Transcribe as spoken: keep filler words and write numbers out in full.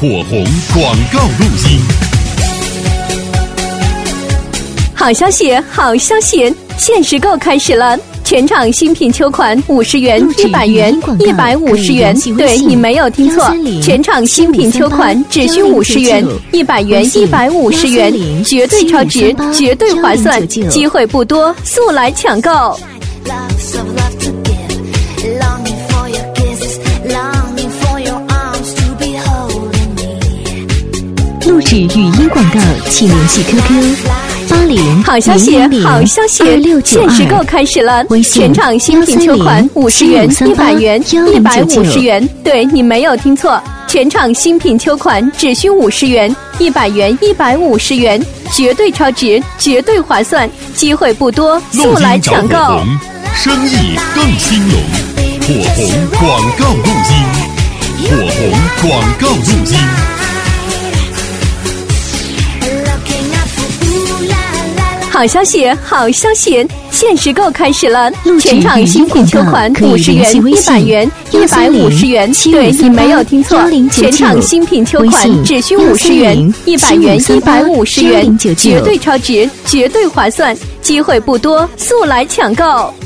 火红广告录音。 好消息，好消息！限时购开始了，全场新品秋款五十元、一百元、一百五十元。对，你没有听错，全场新品秋款只需五十元、一百元、一百五十元，绝对超值，绝对划算，机会不多，速来抢购！ 录制语音广告，请联系 Q Q 八零好消息，好消息！限时购开始了，全场新品秋款五十元、一百元、一百五十元。对，你没有听错，全场新品秋款只需五十元、一百元、一百五十元，绝对超值，绝对划算，机会不多，速来抢购！ 生意更兴隆，火红广告录音，火红广告录音。 好消息，好消息！限时购开始了，全场新品秋款五十元、一百元、一百五十元。对，你没有听错，全场新品秋款只需五十元、一百元、一百五十元，绝对超值，绝对划算，机会不多，速来抢购！